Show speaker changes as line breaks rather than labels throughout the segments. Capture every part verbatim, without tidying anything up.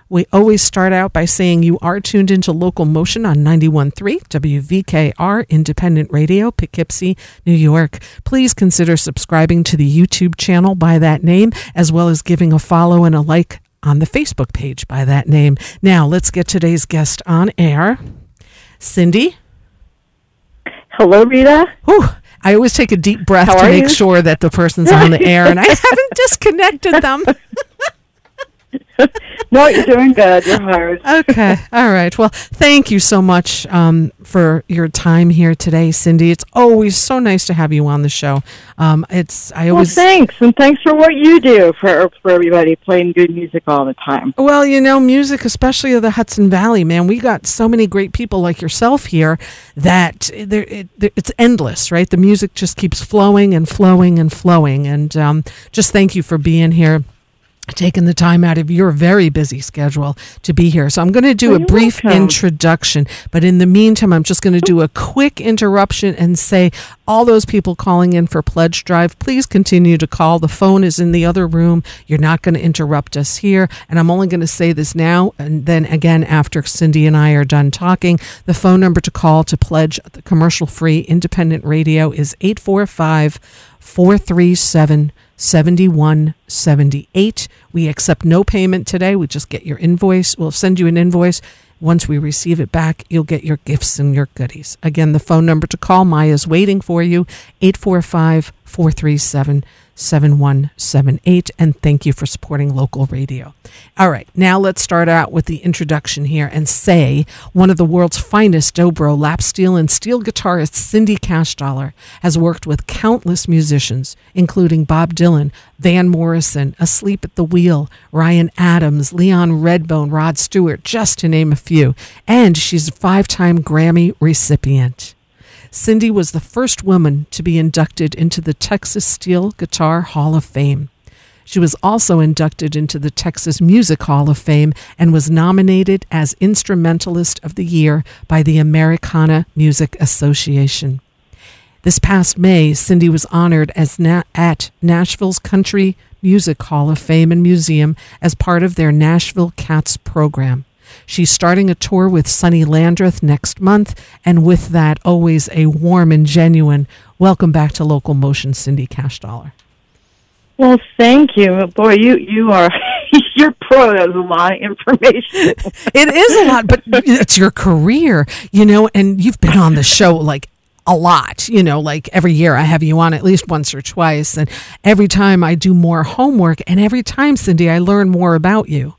We always start out by saying you are tuned into Local Motion on ninety-one point three W V K R Independent Radio, Poughkeepsie, New York. Please consider subscribing to the YouTube channel by that name, as well as giving a follow and a like on the Facebook page by that name. Now, let's get today's guest on air. Cindy?
Hello, Rita.
Whew. I always take a deep breath
How
to
are
make
you?
sure that the person's on the air, and I haven't disconnected them.
No, you're doing good. You're hired.
Okay. All right. Well, thank you so much um, for your time here today, Cindy. It's always so nice to have you on the show. Um, it's I always
Well, thanks, and thanks for what you do for for everybody, playing good music all the time.
Well, you know, music, especially of the Hudson Valley, man, we got so many great people like yourself here that there, it, it's endless, right? The music just keeps flowing and flowing and flowing. And um, just thank you for being here, taking the time out of your very busy schedule to be here. So I'm going to do
Oh,
a
you're
brief
welcome.
introduction, but in the meantime, I'm just going to do a quick interruption and say all those people calling in for Pledge Drive, please continue to call. The phone is in the other room. You're not going to interrupt us here. And I'm only going to say this now, and then again after Cindy and I are done talking. The phone number to call to pledge the commercial-free independent radio is eight four five, four three seven, seventy-one seventy-eight. We accept no payment today. We just get your invoice. We'll send you an invoice. Once we receive it back, you'll get your gifts and your goodies. Again, the phone number to call, Maya's waiting for you, eight four five, four three seven, seven one seven eight. And thank you for supporting local radio. All right, now let's start out with the introduction here and say one of the world's finest dobro, lap steel, and steel guitarist Cindy Cashdollar has worked with countless musicians, including Bob Dylan, Van Morrison, Asleep at the Wheel, Ryan Adams, Leon Redbone, Rod Stewart, just to name a few. And she's a five-time Grammy recipient. Cindy was the first woman to be inducted into the Texas Steel Guitar Hall of Fame. She was also inducted into the Texas Music Hall of Fame and was nominated as Instrumentalist of the Year by the Americana Music Association. This past May, Cindy was honored as na- at Nashville's Country Music Hall of Fame and Museum as part of their Nashville Cats program. She's starting a tour with Sonny Landreth next month, and with that, always a warm and genuine welcome back to Local Motion, Cindy Cashdollar.
Well, thank you. Boy, you, you are, you're pro. That's a lot of information.
It is a lot, but it's your career, you know, and you've been on the show like a lot, you know, like every year I have you on at least once or twice. And every time I do more homework, and every time, Cindy, I learn more about you.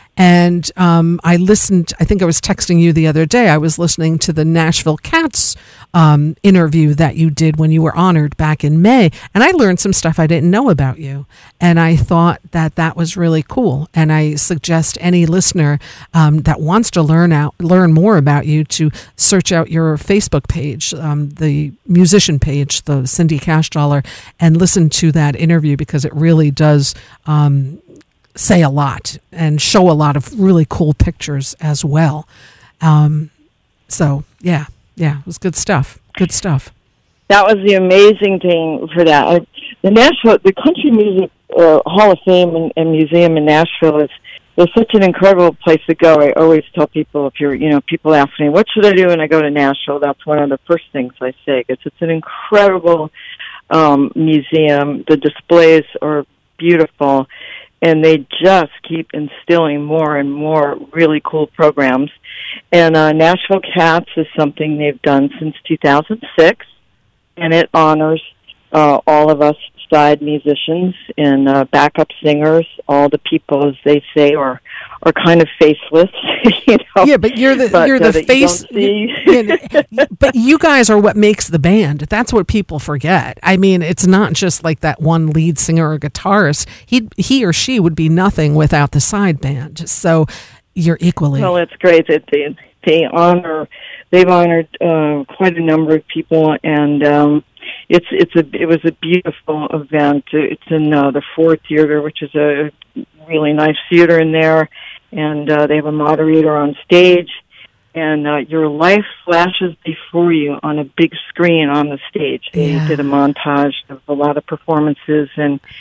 And um, I listened, I think I was texting you the other day, I was listening to the Nashville Cats um, interview that you did when you were honored back in May. And I learned some stuff I didn't know about you. And I thought that that was really cool. And I suggest any listener um, that wants to learn out, learn more about you to search out your Facebook page, um, the musician page, the Cindy Cashdollar, and listen to that interview, because it really does um, say a lot and show a lot of really cool pictures as well. Um, so, yeah, yeah, it was good stuff. Good stuff.
That was the amazing thing for that. I, the Nashville, the Country Music uh, Hall of Fame and, and Museum in Nashville is is such an incredible place to go. I always tell people, if you're, you know, people ask me, what should I do when I go to Nashville? That's one of the first things I say, because it's an incredible um, museum. The displays are beautiful, and they just keep instilling more and more really cool programs. And uh, Nashville Cats is something they've done since two thousand six, and it honors uh, all of us side musicians and uh, backup singers, all the people, as they say, are are kind of faceless. You know?
Yeah, but you're the
but,
you're
uh,
the face.
You
you, but you guys are what makes the band. That's what people forget. I mean, it's not just like that one lead singer or guitarist. He he or she would be nothing without the side band. So you're equally.
Well, it's great that they they honor. They've honored uh, quite a number of people, and um, it's it's a it was a beautiful event. It's in uh, the Ford Theater, which is a really nice theater in there, and uh, they have a moderator on stage, and uh, your life flashes before you on a big screen on the stage. They
Yeah.
did a montage of a lot of performances, and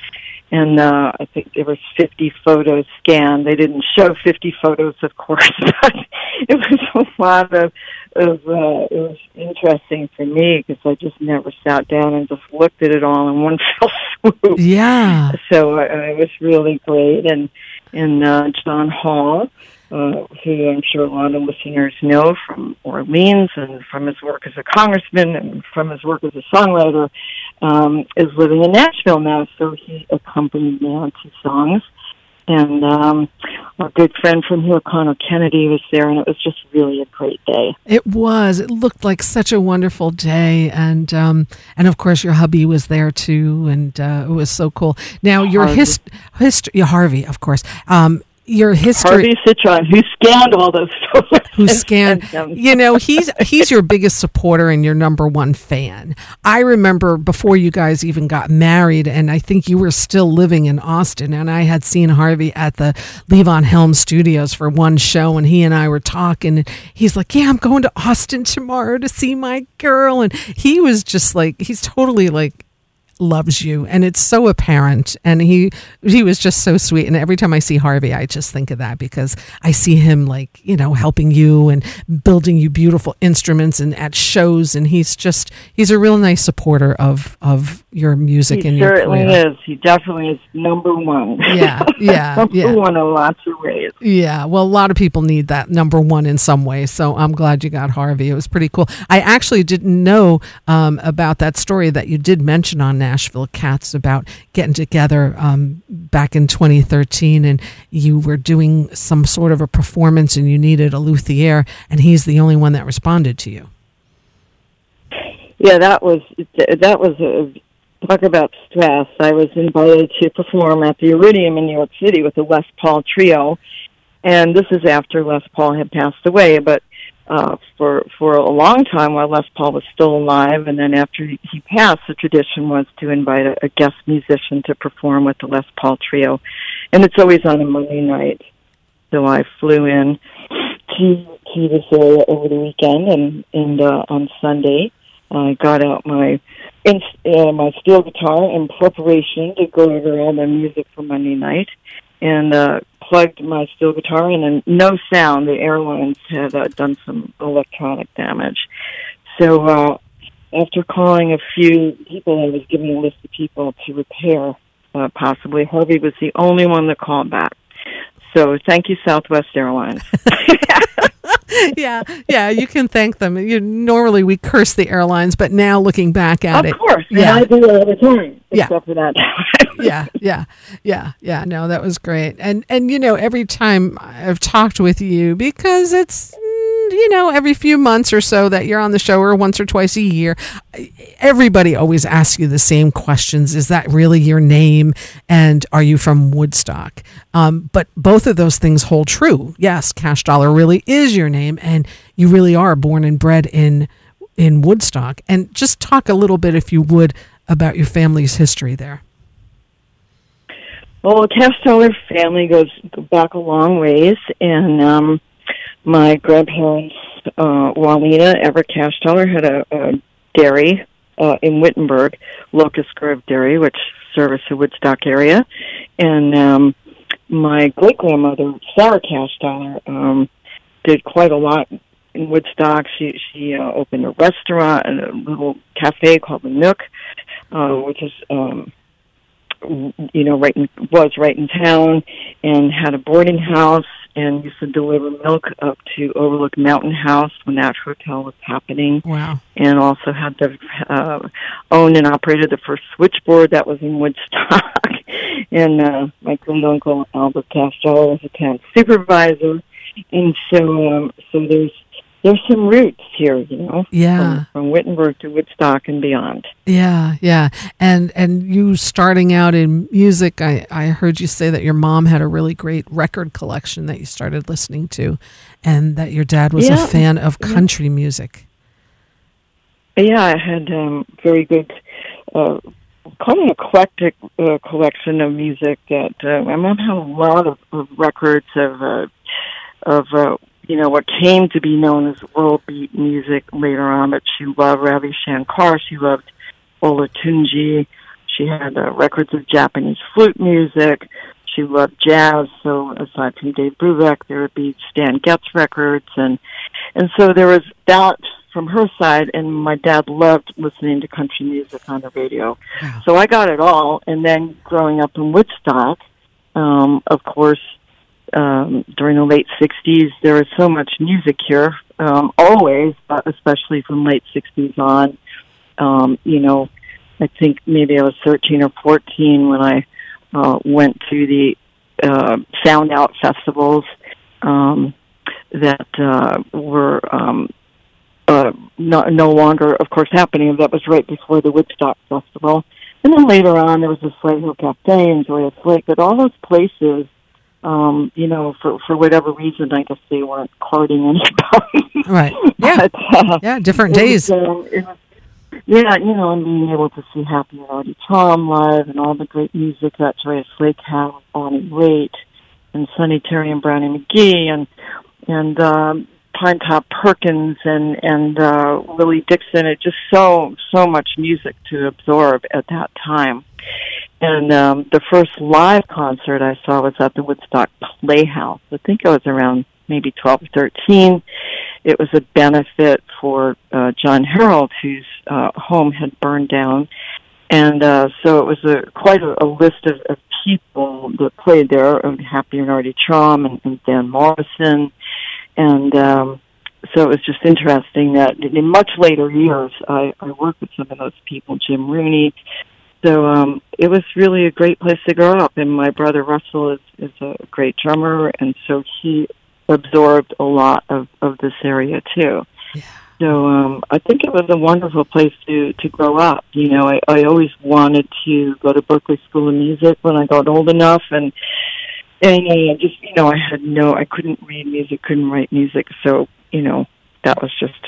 and uh, I think there was fifty photos scanned. They didn't show fifty photos, of course, but it was a lot of, of uh, it was interesting for me because I just never sat down and just looked at it all in one fell swoop.
Yeah.
So uh, it was really great, and and uh, John Hall, uh, who I'm sure a lot of listeners know from Orleans and from his work as a congressman and from his work as a songwriter, um, is living in Nashville now, so he accompanied me on two songs. And um, our good friend from here, Connor Kennedy, was there, and it was just really a great day.
It was. It looked like such a wonderful day, and um, and of course your hubby was there too, and uh, it was so cool. Now your his, history, yeah, Harvey, of course. Um, your history,
Harvey Citron, who scanned all those photos.
Who scanned, you know, he's he's your biggest supporter and your number one fan. I remember before you guys even got married, and I think you were still living in Austin, and I had seen Harvey at the Levon Helm Studios for one show, and he and I were talking, and he's like, yeah, I'm going to Austin tomorrow to see my girl, and he was just like, he's totally like, loves you, and it's so apparent, and he he was just so sweet. And every time I see Harvey, I just think of that, because I see him like, you know, helping you and building you beautiful instruments and at shows, and he's just he's a real nice supporter of of your music
he
and your career.
He certainly is. He definitely is number one.
Yeah, yeah,
number
yeah.
one in lots of ways.
Yeah, well, a lot of people need that number one in some way, so I'm glad you got Harvey. It was pretty cool. I actually didn't know um, about that story that you did mention on Nashville Cats about getting together um, back in twenty thirteen, and you were doing some sort of a performance and you needed a luthier, and he's the only one that responded to you.
Yeah, that was that was a, talk about stress. I was invited to perform at the Iridium in New York City with the Les Paul Trio, and this is after Les Paul had passed away, but Uh, for for a long time while Les Paul was still alive, and then after he, he passed, the tradition was to invite a, a guest musician to perform with the Les Paul Trio, and it's always on a Monday night. So I flew in to to this area over the weekend, and and uh, on Sunday I got out my in, uh, my steel guitar in preparation to go over all the music for Monday night, and uh, plugged my steel guitar in, and no sound. The airlines had uh, done some electronic damage. So uh, after calling a few people, I was given a list of people to repair, uh, possibly. Harvey was the only one that called back. So thank you, Southwest Airlines.
yeah, yeah, you can thank them. You, normally we curse the airlines, but now looking back at
of
it.
Of course,
yeah.
and I do it all the time, except
yeah.
for that
yeah, yeah, yeah, yeah. No, that was great. And, and you know, every time I've talked with you, because it's, you know, every few months or so that you're on the show, or once or twice a year, everybody always asks you the same questions. Is that really your name? And are you from Woodstock? Um, but both of those things hold true. Yes, Cash Dollar really is your name, and you really are born and bred in in Woodstock. And just talk a little bit, if you would, about your family's history there.
Well, the Cash Dollar family goes back a long ways, and um, my grandparents, uh, Juanita Everett Cash Dollar, had a, a dairy uh, in Wittenberg, Locust Grove Dairy, which serviced the Woodstock area, and um, my great-grandmother, Sarah Cash Dollar, um, did quite a lot in Woodstock. She she uh, opened a restaurant and a little cafe called the Nook, uh, which is um, you know right in, was right in town, and had a boarding house and used to deliver milk up to Overlook Mountain House when that hotel was happening.
Wow! And
also had the uh, owned and operated the first switchboard that was in Woodstock. And uh, my great uncle Albert Cash Dollar was a town supervisor, and so um, so there's. There's some roots here, you know,
yeah.
from, from Wittenberg to Woodstock and beyond.
Yeah, yeah. And and you starting out in music, I, I heard you say that your mom had a really great record collection that you started listening to, and that your dad was
yeah.
a fan of country yeah. music.
Yeah, I had um, very good, uh, quite an eclectic uh, collection of music. That uh, my mom had a lot of, of records of, uh, of uh, you know, what came to be known as world beat music later on, but she loved Ravi Shankar, she loved Olatunji, she had uh, records of Japanese flute music. She loved jazz, so aside from Dave Brubeck, there would be Stan Getz records, and and so there was that from her side, and my dad loved listening to country music on the radio.
Wow.
So I got it all, and then growing up in Woodstock, um, of course, um, during the late sixties, there was so much music here, um, always, but especially from late sixties on. Um, you know, I think maybe I was thirteen or fourteen when I Uh, went to the uh, Sound Out festivals um, that uh, were um, uh, no, no longer, of course, happening. That was right before the Woodstock Festival. And then later on, there was the Slate Hill Cafe and Joyous Lake. But all those places, um, you know, for, for whatever reason, I guess they weren't courting anybody.
Right. Yeah.
but, uh,
yeah, different days.
Was, um, it was, Yeah, you know, and being able to see Happy and Artie Tom live and all the great music that Joyous Lake had, Bonnie Raitt and Sonny Terry and Brownie McGhee and and um, Pine Top Perkins and and uh, Willie Dixon. It just so so much music to absorb at that time. And um, the first live concert I saw was at the Woodstock Playhouse. I think I was around maybe twelve or thirteen. It was a benefit for uh, John Harold, whose uh, home had burned down. And uh, so it was a quite a, a list of, of people that played there, of Happy and Artie Traum and, and Van Morrison. And um, so it was just interesting that in much later years, I, I worked with some of those people, Jim Rooney. So um, it was really a great place to grow up. And my brother Russell is, is a great drummer, and so he absorbed a lot of, of this area too.
Yeah.
So um, I think it was a wonderful place to, to grow up. You know, I, I always wanted to go to Berklee School of Music when I got old enough, and and I just, you know, I had no, I couldn't read music, couldn't write music, so, you know, that was just,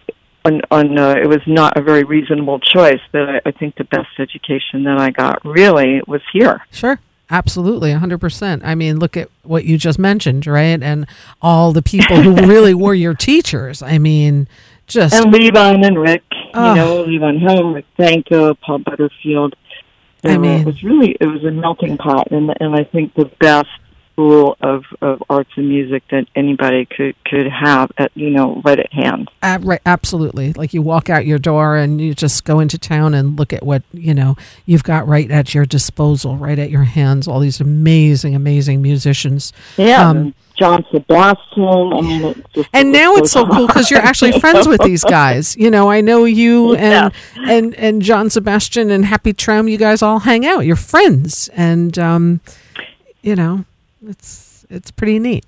on, on uh, it was not a very reasonable choice, but I, I think the best education that I got really was here.
Sure. Absolutely, one hundred percent. I mean, look at what you just mentioned, right? And all the people who really were your teachers. I mean, just...
And Levon and Rick,
oh.
you know, Levon Helm, Rick Danko, Paul Butterfield.
I mean...
It was really, it was a melting pot, and and I think the best school of, of arts and music that anybody could, could have, at you know, right at hand.
Uh, right, absolutely. Like you walk out your door and you just go into town and look at what, you know, you've got right at your disposal, right at your hands, all these amazing, amazing musicians.
Yeah,
um,
John Sebastian. I mean, it's just,
and now it's so cool because you're actually friends with these guys. You know, I know you and
yeah.
and and John Sebastian and Happy Traum. You guys all hang out. You're friends, and um, you know, it's it's pretty neat.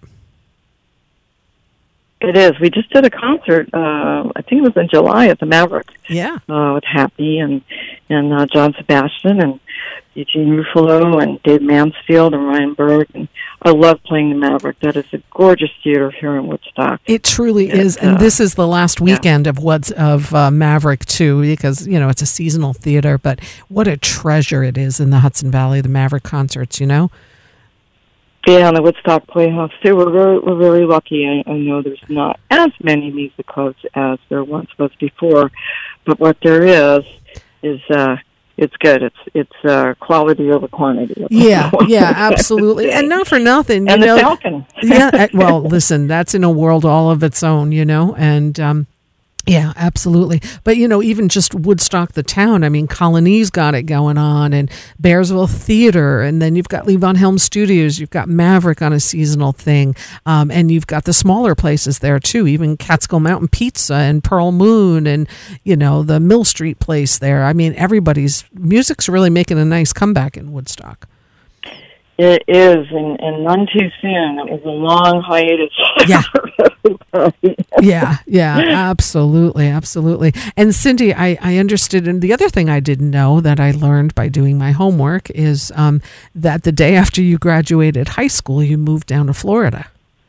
It is. We just did a concert. Uh, I think it was in July at the Maverick.
Yeah,
uh, with Happy and and uh, John Sebastian and Eugene Ruffalo and Dave Mansfield and Ryan Berg. And I love playing the Maverick. That is a gorgeous theater here in Woodstock.
It truly
it,
is, and
uh,
this is the last weekend yeah. of what's of uh, Maverick too, because you know it's a seasonal theater. But what a treasure it is in the Hudson Valley, the Maverick concerts. You know.
Yeah, and the Woodstock Playhouse too. We're very, we're very lucky. I, I know there's not as many musicals as there once was before, but what there is is uh, it's good. It's it's uh, quality over quantity.
Yeah, yeah, absolutely. And not for nothing, you
and
know.
the Falcon.
yeah, well, listen, that's in a world all of its own, you know, and. Um, Yeah, absolutely. But, you know, even just Woodstock, the town, I mean, Colony's got it going on, and Bearsville Theater, and then you've got Levon Helm Studios, you've got Maverick on a seasonal thing, um, and you've got the smaller places there, too, even Catskill Mountain Pizza and Pearl Moon and, you know, the Mill Street place there. I mean, everybody's, music's really making a nice comeback in Woodstock.
It is, and, and none too soon. It was a long hiatus.
Yeah. yeah, yeah, absolutely, absolutely. And Cindy, I, I understood, and the other thing I didn't know that I learned by doing my homework is um, that the day after you graduated high school, you moved down to Florida.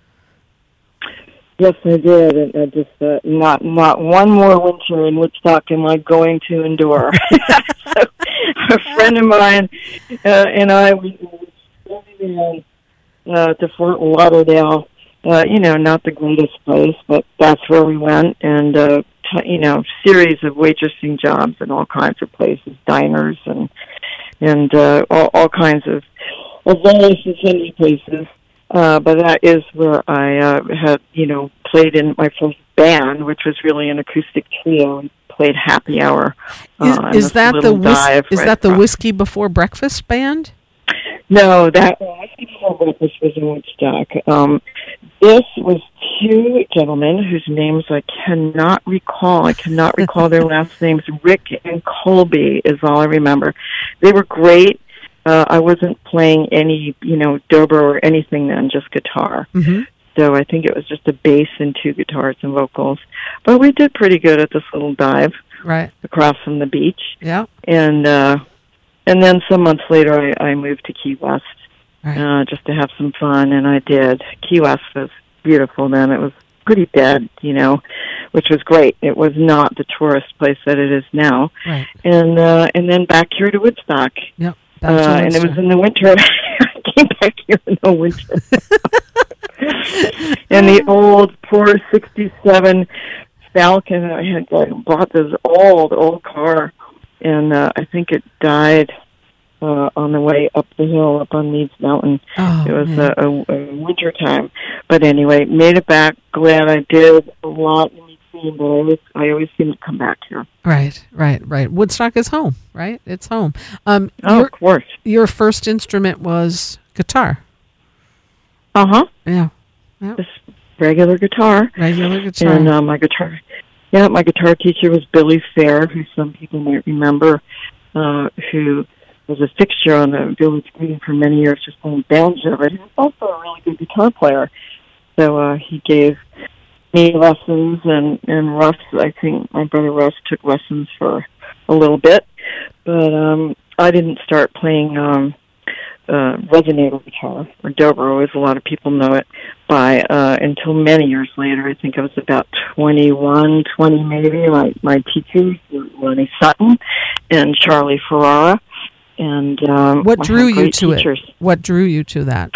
Yes, I did. And I just uh, not not one more winter in Woodstock am I going to endure. So, a friend of mine uh, and I we. we Uh, to Fort Lauderdale, uh, you know, not the greatest place, but that's where we went, and, uh, t- you know, series of waitressing jobs in all kinds of places, diners, and and uh, all, all kinds of, of various and sundry places. Uh, but that is where I uh, had, you know, played in my first band, which was really an acoustic trio, and played Happy Hour.
Uh, is, is that the whis- is right that the Whiskey Before Breakfast band?
No, that Whiskey Before Breakfast was in Woodstock. Um, this was two gentlemen whose names I cannot recall. I cannot recall their last names. Rick and Colby is all I remember. They were great. Uh, I wasn't playing any, you know, dobro or anything then, just guitar.
Mm-hmm.
So I think it was just a bass and two guitars and vocals. But we did pretty good at this little dive
right
across from the beach.
Yeah.
And uh, and then some months later, I, I moved to Key West
right.
uh, just to have some fun, and I did. Key West was beautiful then. It was pretty dead, you know, which was great. It was not the tourist place that it is now.
Right.
And uh, and then back here to Woodstock.
Yep.
Uh, and it was in the winter. I came back here in the winter. And the old, poor sixty-seven Falcon, I had I bought this old, old car, and uh, I think it died uh, on the way up the hill, up on Meads Mountain.
Oh,
it was
man.
a, a, a winter time. But anyway, made it back. Glad I did. A lot in between, but I always, I always seem to come back here.
Right, right, right. Woodstock is home, right? It's home. Um,
oh,
your,
of course.
Your first instrument was guitar.
Uh-huh.
Yeah. Yep.
Just regular guitar.
Regular guitar.
And uh, my guitar, yeah, my guitar teacher was Billy Fair, who some people might remember, uh, who was a fixture on the village green for many years, just playing banjo. But he was also a really good guitar player. So uh, he gave me lessons, and, and Russ, I think my brother Russ took lessons for a little bit. But um, I didn't start playing um, uh, resonator guitar, or dobro, as a lot of people know it, by uh, until many years later. I think I was about twenty-one, twenty maybe. My, my teachers were Ronnie Sutton and Charlie Ferrara. And um,
what drew you to
teachers.
it? What drew you to that?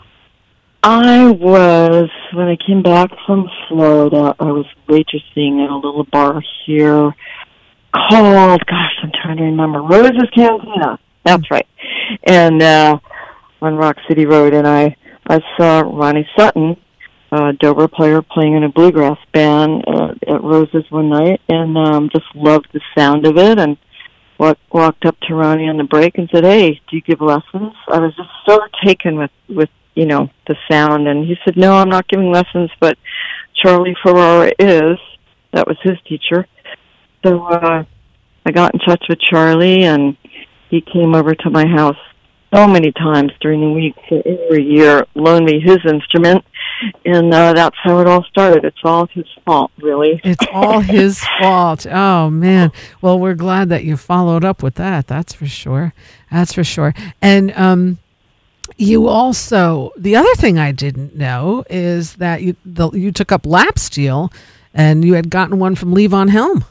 I was, when I came back from Florida, I was waitressing at a little bar here called, gosh, I'm trying to remember, Rose's Cantina. That's right. And uh, on Rock City Road, and I, I saw Ronnie Sutton, a dobro player, playing in a bluegrass band uh, at Rose's one night, and um, just loved the sound of it, and walk, walked up to Ronnie on the break and said, hey, do you give lessons? I was just so taken with, with you know, the sound. And he said, no, I'm not giving lessons, but Charlie Ferrara is. That was his teacher. So uh, I got in touch with Charlie, and he came over to my house so many times during the week for over a year, loaned me his instrument, and uh, that's how it all started. It's all his fault, really.
It's all his fault. Oh, man. Well, we're glad that you followed up with that. That's for sure. That's for sure. And um, you also, the other thing I didn't know is that you the, you took up lap steel, and you had gotten one from Levon Helm.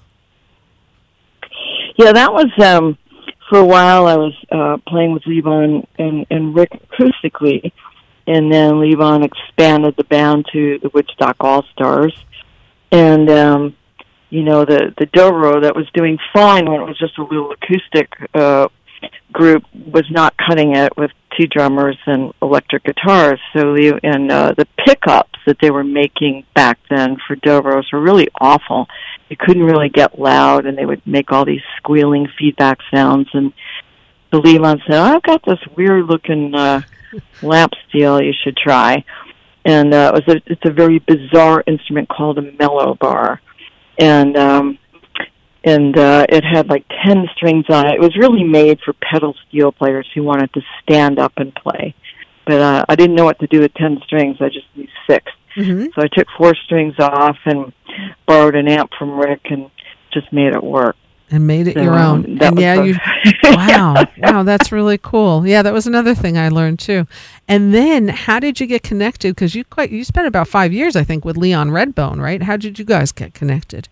Yeah, that was, um, for a while I was uh, playing with Levon and, and Rick acoustically, and then Levon expanded the band to the Woodstock All-Stars. And, um, you know, the, the dobro that was doing fine when it was just a little acoustic uh, group was not cutting it with two drummers and electric guitars. So the, and uh, the pickups that they were making back then for dobros were really awful. You couldn't really get loud, and they would make all these squealing feedback sounds. And the Levon said, oh, I've got this weird-looking uh, lap steel you should try. And uh, it was a, it's a very bizarre instrument called a mellow bar. And um, and uh, it had like ten strings on it. It was really made for pedal steel players who wanted to stand up and play. But uh, I didn't know what to do with ten strings. I just used six.
Mm-hmm.
So I took four strings off and borrowed an amp from Rick and just made it work.
And made it
so,
your own.
Um,
and yeah,
the,
you wow. Wow, that's really cool. Yeah, that was another thing I learned too. And then how did you get connected? Because you quite you spent about five years, I think, with Leon Redbone, right? How did you guys get connected?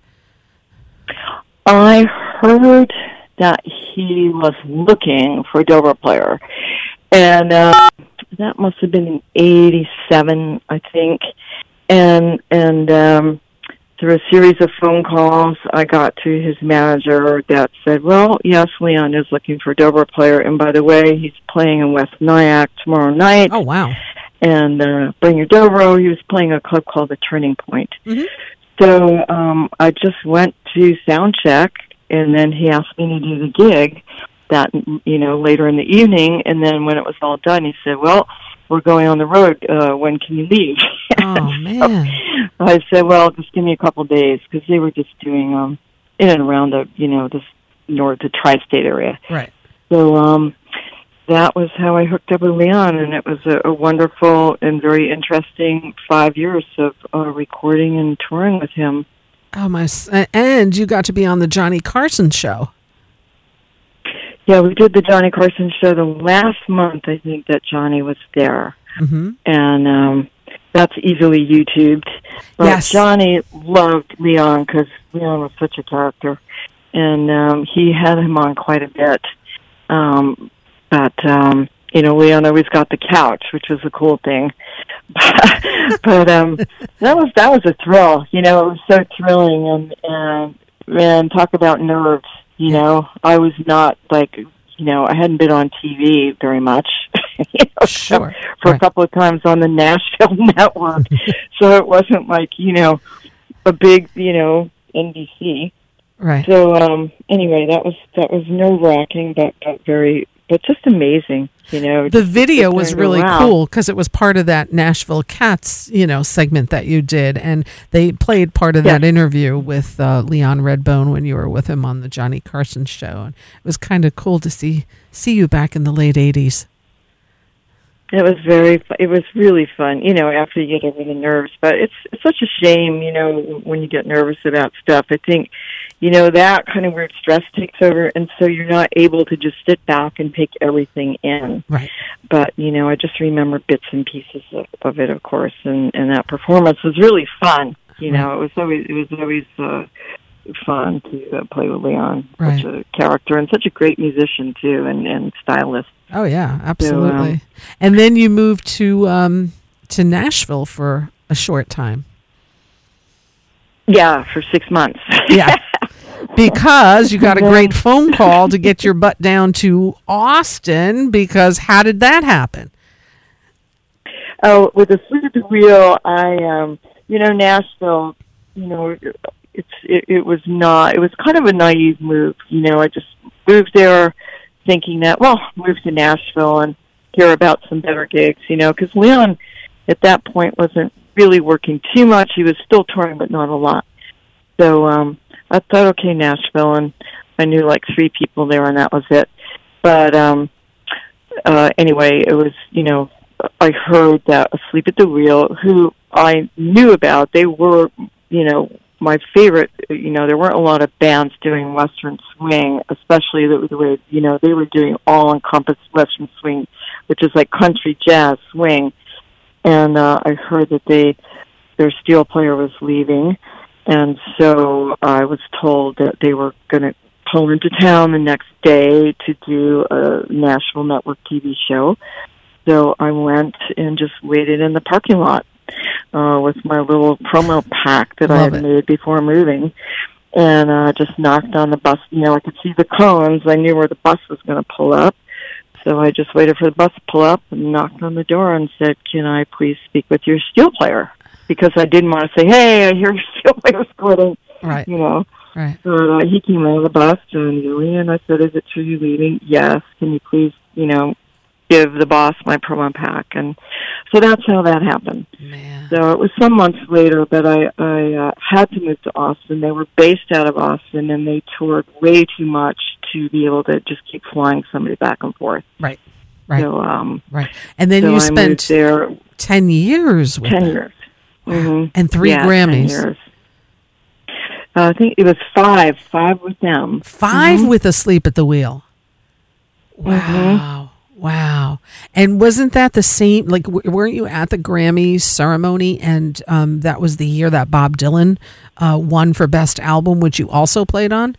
I heard that he was looking for a dobro player. And uh, that must have been in eighty-seven, I think. And and um, through a series of phone calls, I got to his manager that said, well, yes, Leon is looking for a dobro player. And by the way, he's playing in West Nyack tomorrow night.
Oh, wow.
And uh, bring your dobro. He was playing a club called the Turning Point.
Mm-hmm.
So um, I just went to sound check, and then he asked me to do the gig that, you know, later in the evening. And then when it was all done, he said, well, we're going on the road. Uh, when can you leave?
Oh, man.
So I said, well, just give me a couple of days, because they were just doing um, in and around the, you know, this north, the tri-state area.
Right.
So um, that was how I hooked up with Leon, and it was a, a wonderful and very interesting five years of uh, recording and touring with him.
Oh, my. And you got to be on the Johnny Carson show.
Yeah, we did the Johnny Carson show the last month, I think, that Johnny was there.
Mm-hmm.
And um, that's easily YouTubed. But
yes.
Johnny loved Leon because Leon was such a character. And um, he had him on quite a bit. Um, but, um, you know, Leon always got the couch, which was a cool thing. but um, that was that was a thrill. You know, it was so thrilling. And, and man, talk about nerves. You know, I was not like, you know, I hadn't been on T V very much. you know,
sure.
So for
right.
a couple of times on the Nashville network. So it wasn't like, you know, a big, you know, N B C.
Right.
So um, anyway, that was that was nerve wracking, but, but very, but just amazing. You know,
the
just,
video
just
was
go,
really
wow.
cool because it was part of that Nashville Cats, you know, segment that you did, and they played part of
yes.
that interview with uh, Leon Redbone when you were with him on the Johnny Carson show, and it was kind of cool to see see you back in the late eighties.
It was very, it was really fun, you know, after you get over the nerves. But it's, it's such a shame, you know, when you get nervous about stuff. I think, you know, that kind of weird stress takes over, and so you're not able to just sit back and take everything in.
Right.
But, you know, I just remember bits and pieces of, of it, of course, and, and that performance was really fun. You know, it was always, it was always uh, fun to uh, play with Leon.
Right.
Such a character and such a great musician, too, and, and stylist.
Oh yeah, absolutely.
So, um,
and then you moved to um, to Nashville for a short time.
Yeah, for six months.
Yeah, because you got a great phone call to get your butt down to Austin. Because how did that happen?
Oh, with a sleep at the wheel, I, um, you know, Nashville. You know, it's it, it was not. It was kind of a naive move. You know, I just moved there, thinking that, well, move to Nashville and hear about some better gigs, you know, because Leon at that point wasn't really working too much. He was still touring, but not a lot. So um, I thought, okay, Nashville, and I knew like three people there, and that was it. But um, uh, anyway, it was, you know, I heard that Asleep at the Wheel, who I knew about, they were, you know, my favorite. You know, there weren't a lot of bands doing Western swing, especially the, the way, you know, they were doing all-encompass Western swing, which is like country, jazz, swing. And uh, I heard that they, their steel player was leaving, and so I was told that they were going to pull into town the next day to do a Nashville Network T V show. So I went and just waited in the parking lot uh, with my little promo pack that
Love
I had
it.
made before moving, and uh, just knocked on the bus. You know, I could see the cones. I knew where the bus was going to pull up. So I just waited for the bus to pull up and knocked on the door and said, can I please speak with your steel player? Because I didn't want to say, hey, I hear your steel player's quitting.
Right.
You know.
Right.
So uh, he came out of the bus, John Ely, and I said, is it true you're leaving? Yes. Can you please, you know, give the boss my promo pack? And so that's how that happened.
Man.
So it was some months later that I, I uh, had to move to Austin. They were based out of Austin, and they toured way too much to be able to just keep flying somebody back and forth.
Right. Right.
So, um,
right. And then
so
you
I
spent
moved there
ten years with
ten
them.
years. Mm-hmm.
And three
yeah,
Grammys.
ten years. Uh, I think it was five, five with them.
Five
mm-hmm.
with Asleep at the Wheel. Wow.
Mm-hmm.
Wow. And wasn't that the same, like, w- weren't you at the Grammys ceremony, and um, that was the year that Bob Dylan uh, won for Best Album, which you also played on?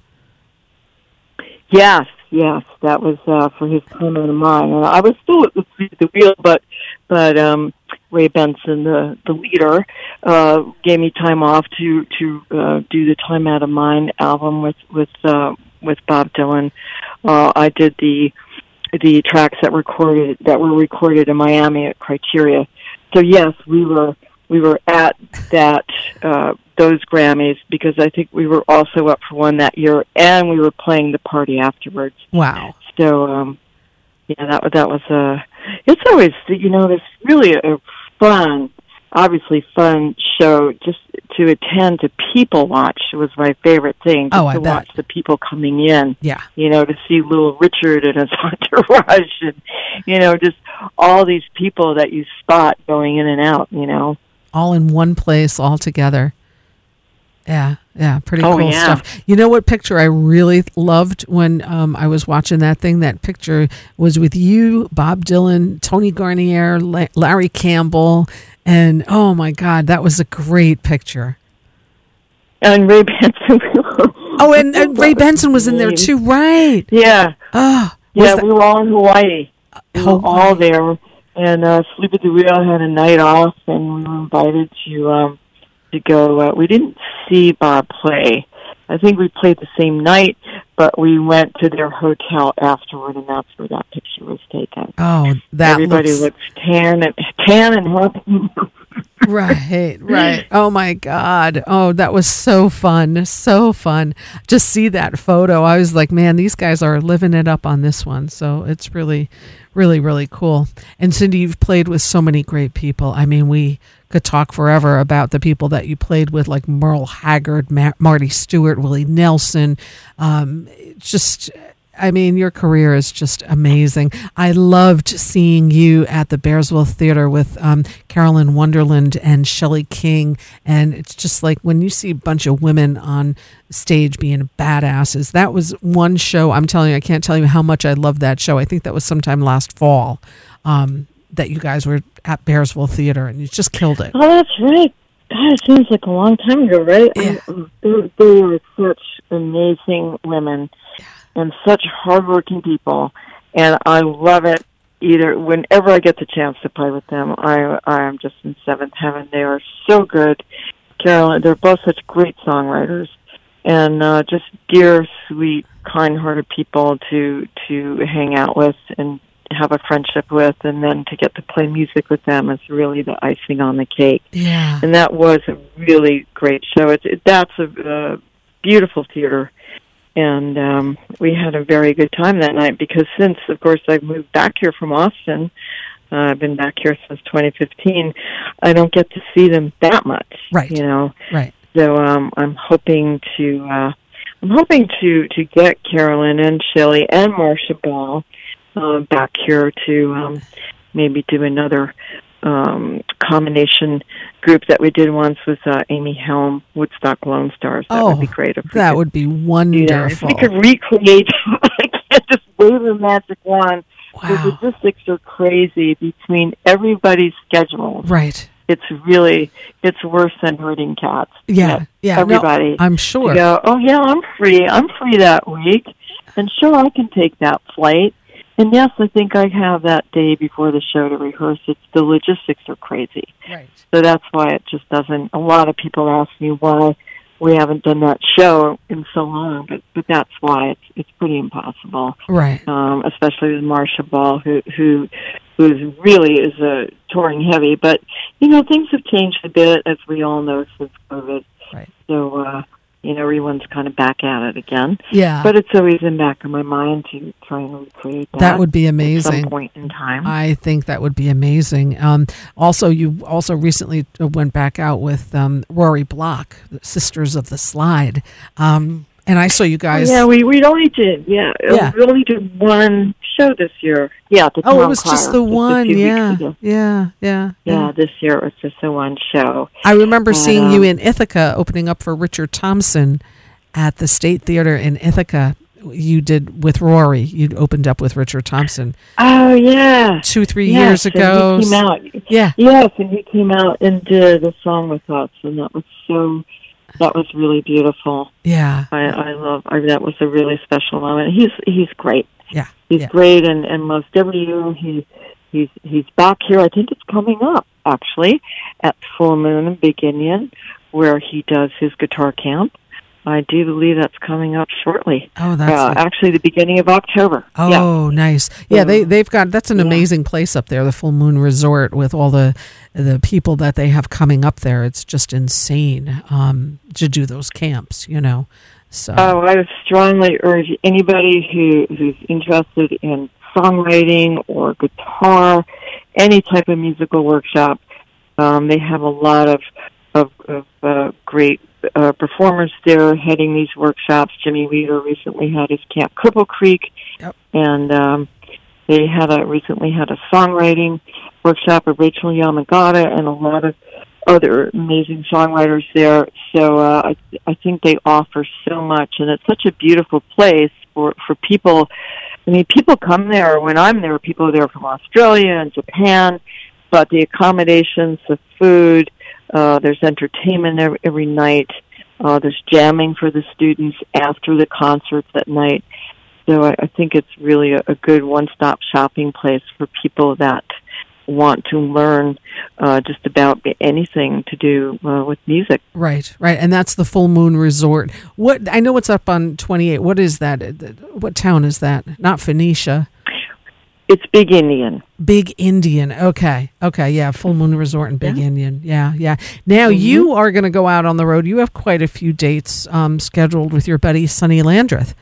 Yes, yes. That was uh, for his comment of mine. And I was still at the, the wheel, but but um, Ray Benson, the the leader, uh, gave me time off to to uh, do the Time Out of Mind album with with uh, with Bob Dylan. Uh, I did the the tracks that recorded that were recorded in Miami at Criteria. So yes, we were we were at that uh, those Grammys because I think we were also up for one that year, and we were playing the party afterwards.
Wow!
So um, yeah, that was that was a. It's always you know it's really a fun, obviously fun show just to attend to people watch was my favorite thing. Just
oh, I
to
bet.
watch the people coming in.
Yeah.
You know, to see Little Richard and his entourage and, you know, just all these people that you spot going in and out, you know.
All in one place, all together. Yeah, yeah, pretty
Oh,
cool
yeah.
stuff. You know what picture I really loved when um, I was watching that thing? That picture was with you, Bob Dylan, Tony Garnier, La- Larry Campbell, and oh my God, that was a great picture.
And Ray Benson.
Oh, and, and Ray Benson was in there too, right?
Yeah.
Oh, was
Yeah,
that-
we were all in Hawaii. We were
Hawaii.
all there. And uh, Sleep at the Wheel had a night off, and we were invited to um, to go. Uh, we didn't see Bob play. I think we played the same night, but we went to their hotel afterward, and that's where that picture was taken.
Oh, that
Everybody
looks...
looks tan and tan and happy.
Right, right. Oh my God. Oh, that was so fun. So fun. Just see that photo. I was like, man, these guys are living it up on this one. So it's really, really, really cool. And Cindy, you've played with so many great people. I mean, we could talk forever about the people that you played with, like Merle Haggard, Ma- Marty Stewart, Willie Nelson. Um, just... I mean, your career is just amazing. I loved seeing you at the Bearsville Theater with um, Carolyn Wonderland and Shelley King. And it's just like when you see a bunch of women on stage being badasses, that was one show. I'm telling you, I can't tell you how much I loved that show. I think that was sometime last fall um, that you guys were at Bearsville Theater, and you just killed it.
Oh, that's right. God, it seems like a long time ago, right?
Yeah.
I, they, they are such amazing women. And such hardworking people, and I love it. Either whenever I get the chance to play with them, I I am just in seventh heaven. They are so good, Carolyn. They're both such great songwriters, and uh, just dear, sweet, kind-hearted people to to hang out with and have a friendship with, and then to get to play music with them is really the icing on the cake.
Yeah,
and that was a really great show. It's it, that's a, a beautiful theater. And um, we had a very good time that night because since, of course, I've moved back here from Austin, uh, I've been back here since twenty fifteen, I don't get to see them that much.
Right.
You know.
Right.
So um, I'm hoping to uh, I'm hoping to, to get Carolyn and Shelley and Marsha Ball uh, back here to um, maybe do another um, combination group that we did once with uh, Amy Helm, Woodstock Lone Stars. That
oh,
would be great. If we
that
could
would be
do that.
wonderful.
If we could recreate, I can't just wave a magic wand.
Wow.
The logistics are crazy between everybody's schedules.
Right.
It's really, it's worse than herding cats.
Yeah, yeah.
Everybody.
No, I'm sure.
To go, oh yeah, I'm free. I'm free that week. And sure, I can take that flight. And yes, I think I have that day before the show to rehearse. It's the logistics are crazy.
Right.
So that's why it just doesn't, a lot of people ask me why we haven't done that show in so long, but, but that's why it's, it's pretty impossible.
Right.
Um, especially with Marsha Ball, who, who, who is really is a touring heavy, but you know, things have changed a bit, as we all know, since COVID.
Right.
So, uh, you know, everyone's kind of back at it again.
Yeah.
But it's always in the back of my mind to try and recreate that.
That would be
At
amazing.
some point in time.
I think that would be amazing. Um, also, you also recently went back out with um, Rory Block, Sisters of the Slide. Um, and I saw you guys.
Oh, yeah, we, we only did, yeah.
Yeah.
We only did one show this year. Yeah, the
Oh, it
Town
was
Crier,
just the
a
one.
few weeks
Yeah.
ago.
yeah. Yeah.
Yeah, this year it was just the one show.
I remember
But,
seeing you
um,
in Ithaca opening up for Richard Thompson at the State Theater in Ithaca. You did with Rory. You opened up with Richard Thompson
Oh, yeah.
two, three
Yes,
years
and
ago.
he came out.
Yeah.
Yes, and he came out and did a song with us, and that was so, that was really beautiful.
Yeah.
I, I love, I, that was a really special moment. He's, he's great.
Yeah.
He's
yeah.
great, and, and most every year he, he's he's back here. I think it's coming up actually at Full Moon in Big Indian, where he does his guitar camp. I do believe that's coming up shortly.
Oh, that's
uh, actually the beginning of October.
Oh,
yeah.
nice. Yeah,
so,
they they've got that's an
yeah.
amazing place up there, the Full Moon Resort, with all the the people that they have coming up there. It's just insane um, to do those camps, you know. So.
Oh, I would strongly urge anybody who who's interested in songwriting or guitar, any type of musical workshop. Um, they have a lot of of, of uh, great uh, performers there heading these workshops. Jimmy Weaver recently had his Camp Cripple Creek,
yep.
and um, they had a recently had a songwriting workshop of Rachel Yamagata and a lot of other amazing songwriters there. So uh, I, I think they offer so much, and it's such a beautiful place for, for people. I mean, people come there. When I'm there, people are there from Australia and Japan, but the accommodations, the food, uh, there's entertainment every, every night. Uh, there's jamming for the students after the concerts at night. So I, I think it's really a, a good one-stop shopping place for people that want to learn uh, just about anything to do uh, with music.
Right, right, and that's the Full Moon Resort. What I know, it's up on twenty-eight. What is that? What town is that? Not Phoenicia.
It's Big Indian.
Big Indian. Okay, okay, yeah. Full Moon Resort in Big
yeah.
Indian. Yeah, yeah. Now mm-hmm. you are going to go out on the road. You have quite a few dates um, scheduled with your buddy Sonny Landreth.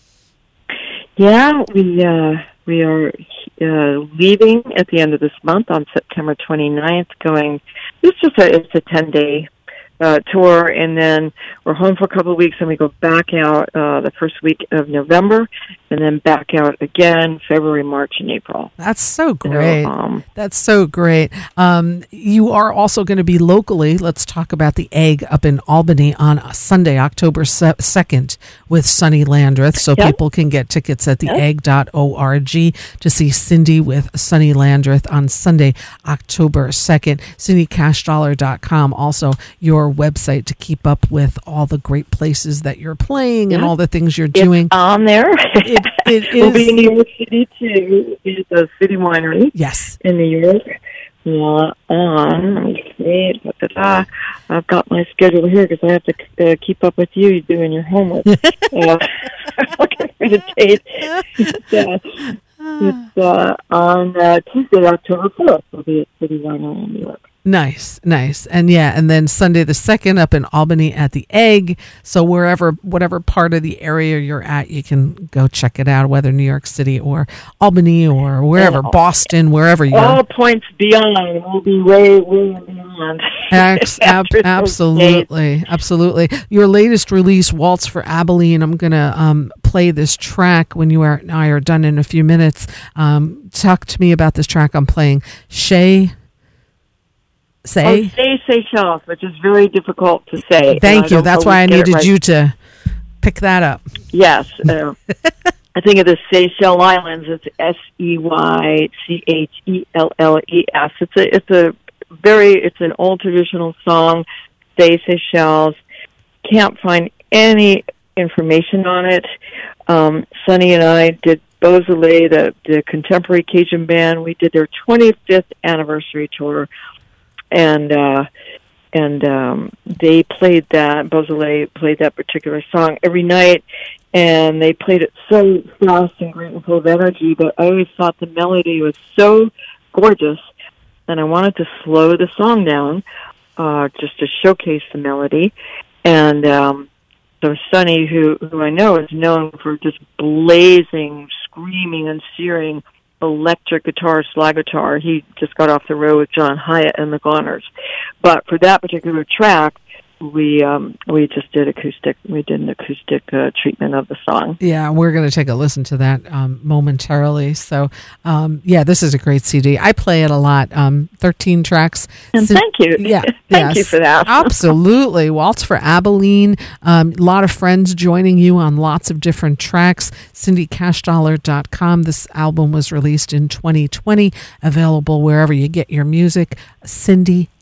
Yeah, we uh, we are uh, leaving at the end of this month on September twenty-ninth, going, it's just a, it's a ten-day uh, tour, and then we're home for a couple of weeks, and we go back out uh, the first week of November, and then back out again February, March, and April.
That's so great.
So, um,
That's so great. Um, you are also going to be locally. Let's talk about the Egg up in Albany on Sunday, October second, with Sonny Landreth. So
yep.
people can get tickets at the
yep.
egg dot org to see Cindy with Sonny Landreth on Sunday, October second. cindy cash dollar dot com, also your website to keep up with all the great places that you're playing yep. and all the things you're doing.
It's on there.
It, it is.
We'll be in New York City too. It's a City Winery.
Yes.
In New York. Uh, on, let me see. Da, da, da. I've got my schedule here because I have to uh, keep up with you doing your homework. uh, looking for the date. It's, uh, it's uh, on uh, Tuesday, October fourth. We'll be at City Winery in New York.
Nice, nice. And yeah, and then Sunday the second up in Albany at the Egg. So wherever, whatever part of the area you're at, you can go check it out, whether New York City or Albany or wherever, yeah. Boston, wherever you're.
All points beyond. We'll be way, way beyond.
Ex- ab- absolutely, absolutely. Your latest release, Waltz for Abilene, I'm going to um, play this track when you are, and I are done in a few minutes. Um, talk to me about this track I'm playing. Shay... Say?
Oh, say Seychelles, which is very difficult to say.
Thank you. That's why I needed right. you to pick that up.
Yes. Uh, I think of the Seychelles Islands. It's S E Y C H E L L E S. It's a, it's a very, it's an old traditional song, Say Seychelles. Can't find any information on it. Um, Sonny and I did Beausoleil, the, the contemporary Cajun band. We did their twenty-fifth anniversary tour. And uh, and um, they played that, Beausoleil played that particular song every night, and they played it so fast and great and full of energy, but I always thought the melody was so gorgeous, and I wanted to slow the song down uh, just to showcase the melody. And um, so Sonny, who, who I know is known for just blazing, screaming, and searing electric guitar, slide guitar. He just got off the road with John Hyatt and the Goners. But for that particular track, we um, we just did acoustic. We did an acoustic uh, treatment of the song.
Yeah, we're going to take a listen to that um, momentarily. So, um, yeah, this is a great C D. I play it a lot. Um, thirteen tracks.
And
so,
thank you.
Yeah,
thank
yes,
you for that.
Absolutely. Waltz for Abilene. Um, a lot of friends joining you on lots of different tracks. cindy cash dollar dot com. This album was released in twenty twenty. Available wherever you get your music. cindy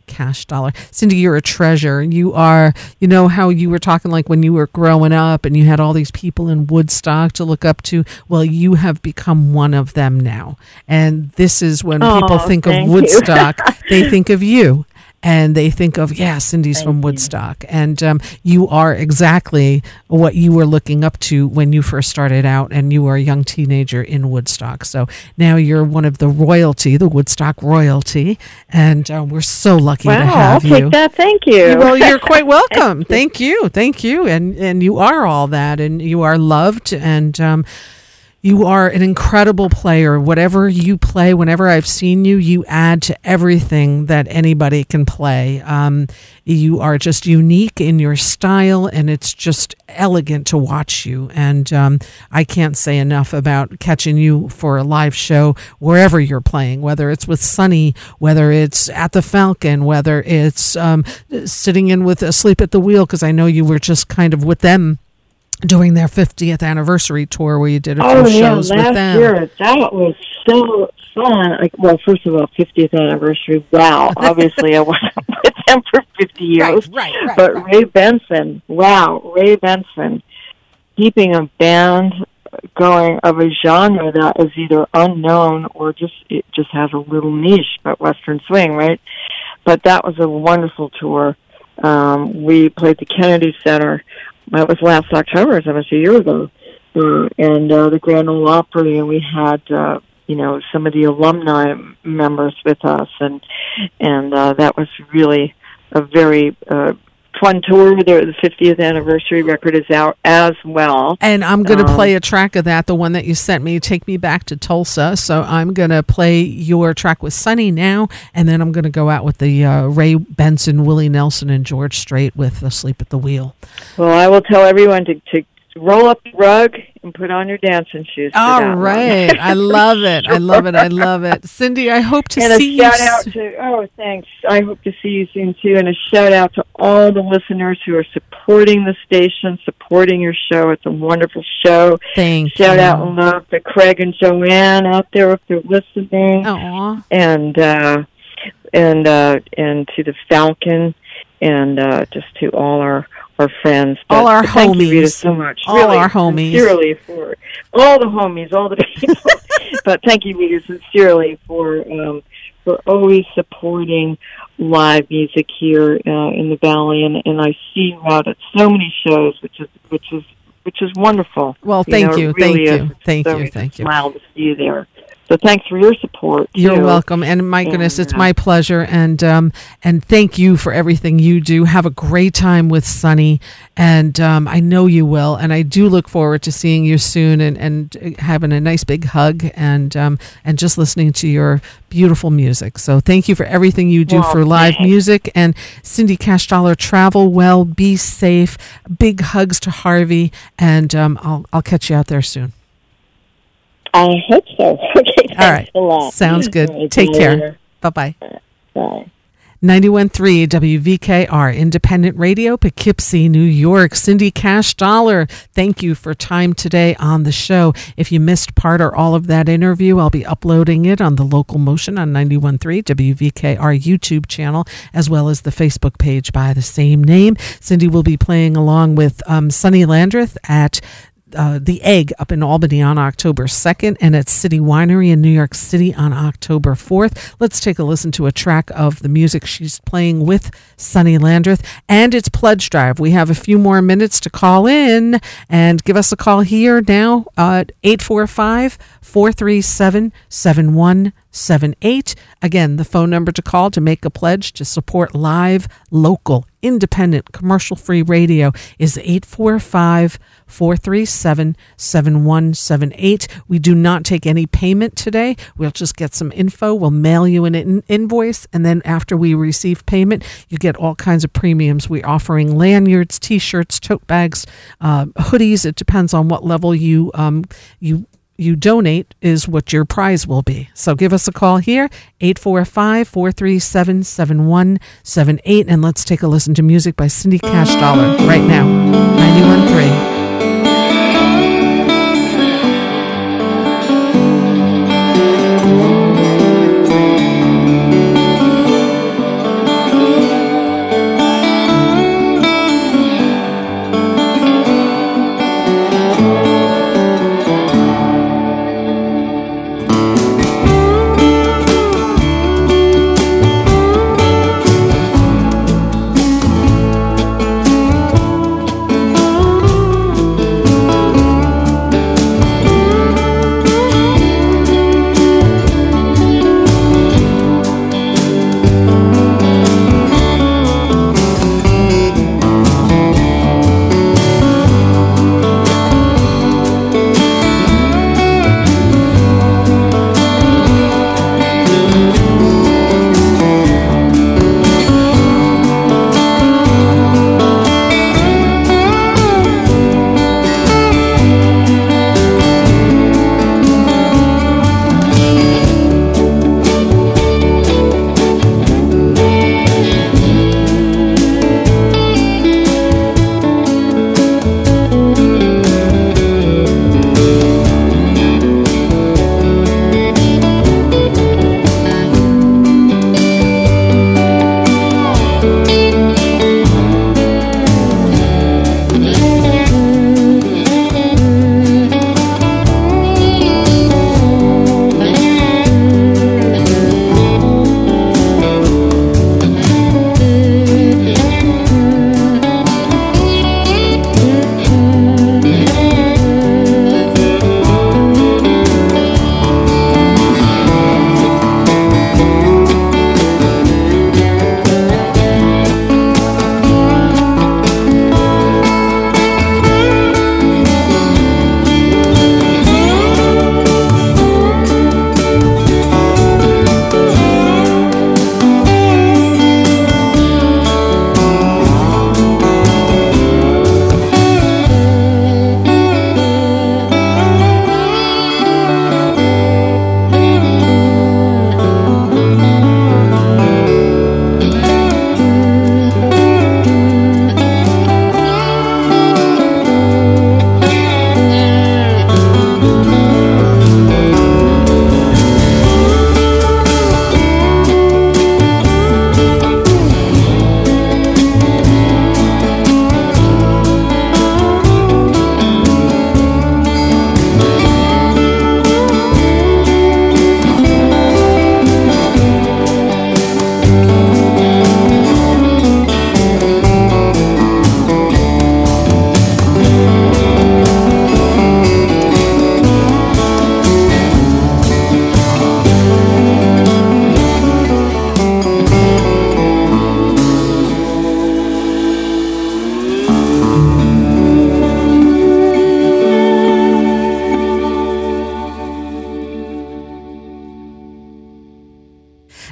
Cash Dollar. Cindy, you're a treasure. You are, you know how you were talking like when you were growing up and you had all these people in Woodstock to look up to? Well, you have become one of them now. And this is when
oh,
people think of Woodstock, they think of you. And they think of, yeah, Cindy's Thank from Woodstock. You. And um, you are exactly what you were looking up to when you first started out and you were a young teenager in Woodstock. So now you're one of the royalty, the Woodstock royalty. And uh, we're so lucky
wow,
to have
I'll
you.
Take that. Thank you.
Well, you're quite welcome. Thank you. Thank you. And, and you are all that. And you are loved. And um you are an incredible player. Whatever you play, whenever I've seen you, you add to everything that anybody can play. Um, you are just unique in your style, and it's just elegant to watch you. And um, I can't say enough about catching you for a live show wherever you're playing, whether it's with Sunny, whether it's at the Falcon, whether it's um, sitting in with Asleep at the Wheel, because I know you were just kind of with them doing their fiftieth anniversary tour where you did a few
oh,
shows
yeah,
with
last
them.
Year, that was so fun. Like, well, first of all, fiftieth anniversary. Wow. Obviously, I wasn't with them for fifty years.
Right, right, right.
But
right.
Ray Benson, wow, Ray Benson, keeping a band going of a genre that is either unknown or just it just has a little niche, but Western swing, right? But that was a wonderful tour. Um, we played the Kennedy Center. That was last October, so almost a year ago, uh, and uh, the Grand Ole Opry, and we had, uh, you know, some of the alumni members with us, and and uh, that was really a very uh, fun tour. The fiftieth anniversary record is out as well.
And I'm going to
um,
play a track of that, the one that you sent me, Take Me Back to Tulsa. So I'm going to play your track with Sunny now, and then I'm going to go out with the uh, Ray Benson, Willie Nelson, and George Strait with Asleep at the Wheel.
Well, I will tell everyone to, to roll up the rug and put on your dancing shoes.
All right. I love it. I love it. I love it. Cindy, I hope to
and
see
you. And a shout
you
out to, oh, thanks. I hope to see you soon, too. And a shout out to all the listeners who are supporting the station, supporting your show. It's a wonderful show.
Thank
shout
you.
out and love to Craig and Joanne out there if they're listening.
Aww.
And, uh, and, uh, and to the Falcon and, uh, just to all our, our friends. But
all our
thank
homies.
you, Rita, so much.
All
really,
our homies.
Sincerely for all the homies, all the people. But thank you, Rita, sincerely for um, for always supporting live music here uh, in the Valley, and, and I see you out at so many shows, which is which is which is wonderful.
Well, thank
you.
you,
Know, really
thank you,
is.
thank
so
you, thank you.
Smile to see you there. So thanks for your support. Too.
You're welcome, and my goodness,
and,
it's
uh,
my pleasure, and um, and thank you for everything you do. Have a great time with Sunny, and um, I know you will, and I do look forward to seeing you soon, and, and having a nice big hug, and um, and just listening to your beautiful music. So thank you for everything you do
well,
for live
thanks.
music, and Cindy Cash Dollar, travel well, be safe. Big hugs to Harvey, and um, I'll I'll catch you out there soon.
I hope so. Okay, thanks
All right.
a lot.
Sounds good.
Right,
Take
bye.
care. Bye-bye.
Bye.
ninety-one point three W V K R, Independent Radio, Poughkeepsie, New York. Cindy Cash Dollar, thank you for time today on the show. If you missed part or all of that interview, I'll be uploading it on the Local Motion on ninety-one point three W V K R YouTube channel, as well as the Facebook page by the same name. Cindy will be playing along with um, Sunny Landreth at Uh, the Egg up in Albany on October second, and at City Winery in New York City on October fourth. Let's take a listen to a track of the music she's playing with Sunny Landreth, and it's Pledge Drive. We have a few more minutes to call in, and give us a call here now at eight four five, four three seven, seven one seven eight. Again, the phone number to call to make a pledge to support live, local, independent, commercial-free radio is eight four five, four three seven, seven one seven eight. We do not take any payment today. We'll just get some info. We'll mail you an in- invoice, and then after we receive payment, you get all kinds of premiums. We're offering lanyards, T-shirts, tote bags, uh, hoodies. It depends on what level you um, you you donate is what your prize will be. So give us a call here, eight four five, four three seven, seven one seven eight, and let's take a listen to music by Cindy Cash Dollar right now, ninety-one point three.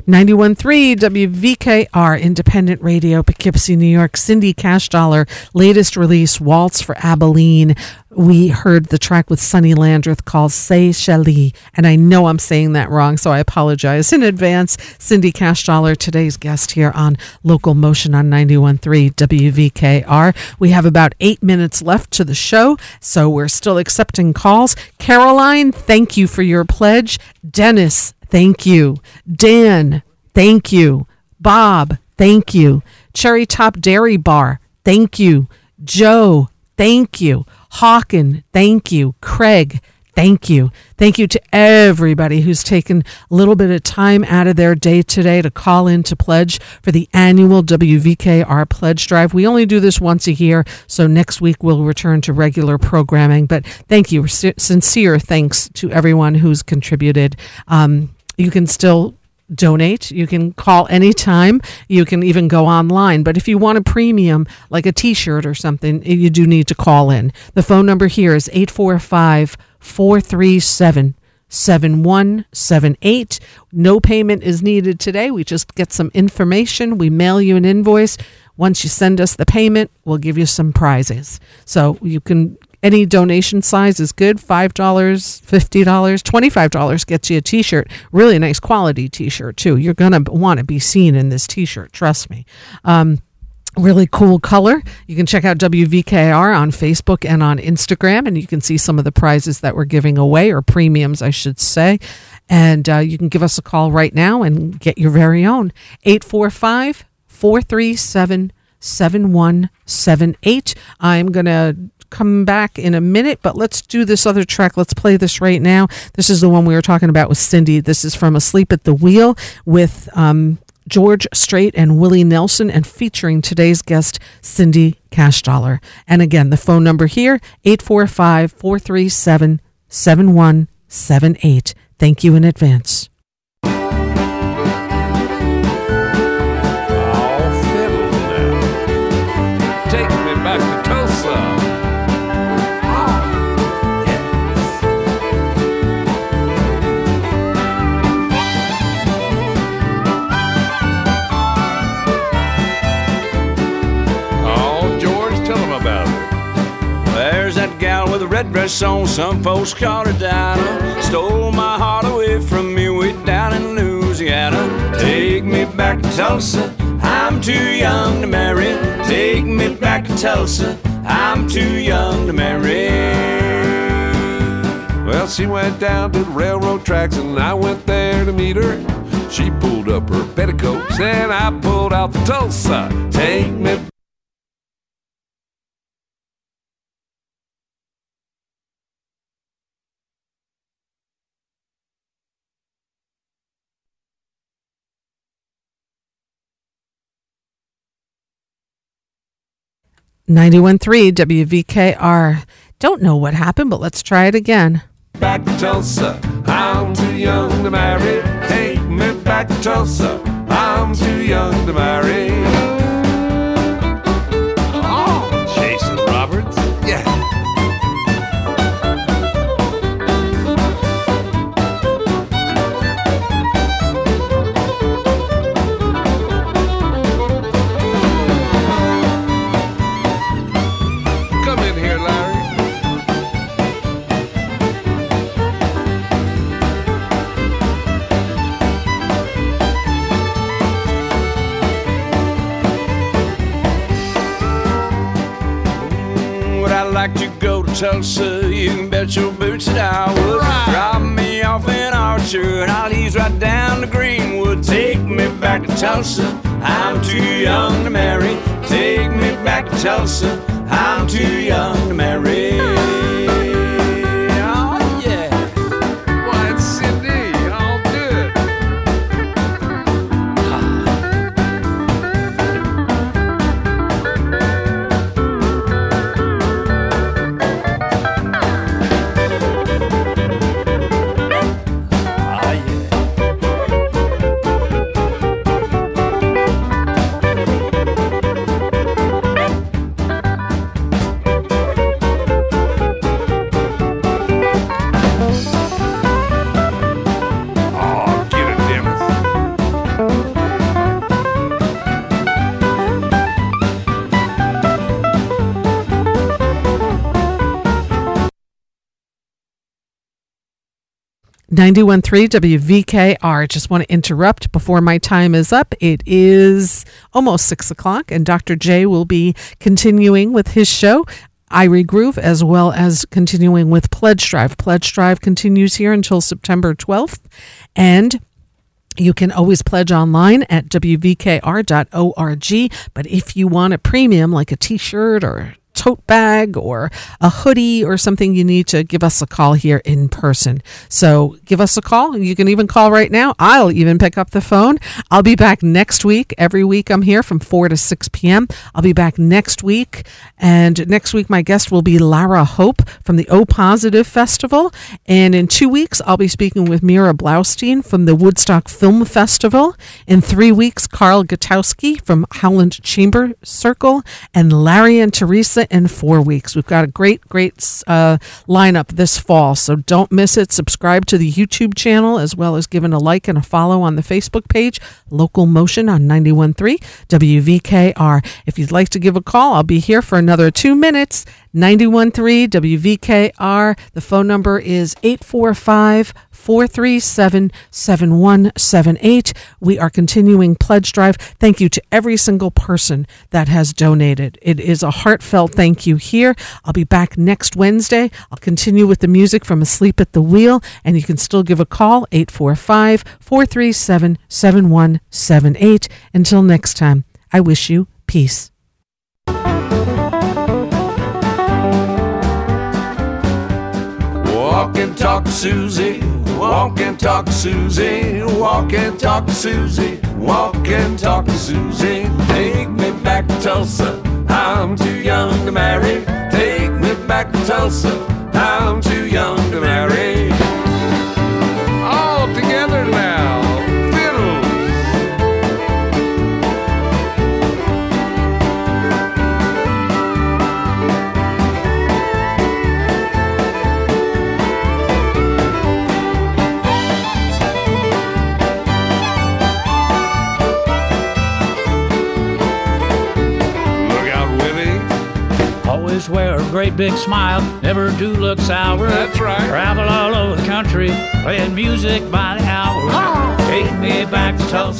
ninety-one point three W V K R, Independent Radio, Poughkeepsie, New York. Cindy Cash Dollar, latest release, Waltz for Abilene. We heard the track with Sonny Landreth called C'est Chalie, and I know I'm saying that wrong, so I apologize in advance. Cindy Cash Dollar, today's guest here on Local Motion on ninety-one point three W V K R. We have about eight minutes left to the show, so we're still accepting calls. Caroline, thank you for your pledge. Dennis, thank you. Dan, thank you. Bob, thank you. Cherry Top Dairy Bar, thank you. Joe, thank you. Hawken, thank you. Craig, thank you. Thank you to everybody who's taken a little bit of time out of their day today to call in to pledge for the annual W V K R Pledge Drive. We only do this once a year, so next week we'll return to regular programming. But thank you. Sincere thanks to everyone who's contributed. Um, you can still donate. You can call anytime. You can even go online. But if you want a premium, like a T-shirt or something, you do need to call in. The phone number here is eight four five, four three seven, seven one seven eight. No payment is needed today. We just get some information. We mail you an invoice. Once you send us the payment, we'll give you some prizes. So you can... Any donation size is good. five dollars, fifty dollars, twenty-five dollars gets you a T-shirt. Really nice quality T-shirt, too. You're going to want to be seen in this T-shirt. Trust me. Um, really cool color. You can check out W V K R on Facebook and on Instagram, and you can see some of the prizes that we're giving away, or premiums, I should say. And uh, you can give us a call right now and get your very own. eight four five, four three seven, seven one seven eight. I'm going to come back in a minute, but let's do this other track. Let's play this right now. This is the one we were talking about with Cindy. This is from Asleep at the Wheel with um, George Strait and Willie Nelson, and featuring today's guest, Cindy Cash Dollar. And again, the phone number here, eight four five, four three seven, seven one seven eight. Thank you in advance.
With a red dress on, some folks called her Dinah. Stole my heart away from me way down in Louisiana. Take me back to Tulsa, I'm too young to marry. Take me back to Tulsa, I'm too young to marry.
Well, she went down to the railroad tracks and I went there to meet her. She pulled up her petticoats and I pulled out the Tulsa. Take me back.
ninety-one point three W V K R. Don't know what happened, but let's try it again.
Back to Tulsa, I'm too young to marry. Take me back to Tulsa, I'm too young to marry. Oh, Jason Roberts. Yeah.
Like to go to Tulsa, you can bet your boots that I would. Right. Drop me off in Archer and I'll ease right down to Greenwood. Take me back to Tulsa, I'm too young to marry. Take me back to Tulsa, I'm too young to marry. Oh yeah.
Why, it's Cindy, I'll do it.
ninety-one point three W V K R. Just want to interrupt before my time is up. It is almost six o'clock, and Doctor J will be continuing with his show, Irie Groove, as well as continuing with Pledge Drive. Pledge Drive continues here until September twelfth, and you can always pledge online at W V K R dot org, but if you want a premium like a t-shirt or tote bag or a hoodie or something, you need to give us a call here in person. So give us a call. You can even call right now. I'll even pick up the phone. I'll be back next week. Every week I'm here from four to six p.m. I'll be back next week. And next week my guest will be Lara Hope from the O Positive Festival. And in two weeks I'll be speaking with Mira Blaustein from the Woodstock Film Festival. In three weeks, Carl Gutowski from Howland Chamber Circle, and Larry and Teresa in four weeks. We've got a great, great uh, lineup this fall, so don't miss it. Subscribe to the YouTube channel, as well as giving a like and a follow on the Facebook page, Local Motion on ninety-one point three W V K R. If you'd like to give a call, I'll be here for another two minutes. ninety-one point three W V K R. The phone number is eight four five, four three seven, seven one seven eight. We are continuing Pledge Drive. Thank you to every single person that has donated. It is a heartfelt thank you here. I'll be back next Wednesday. I'll continue with the music from Asleep at the Wheel, and you can still give a call, eight four five, four three seven, seven one seven eight. Until next time, I wish you peace.
Walk and talk to Susie, walk and talk to Susie, walk and talk to Susie, walk and talk to Susie. Take me back to Tulsa, I'm too young to marry. Take me back to Tulsa, I'm too young to marry.
All together now, fiddles.
Always wear a great big smile, never do look sour.
That's right.
Travel all over the country, playing music by the hour.
Oh.
Take me back to Tulsa.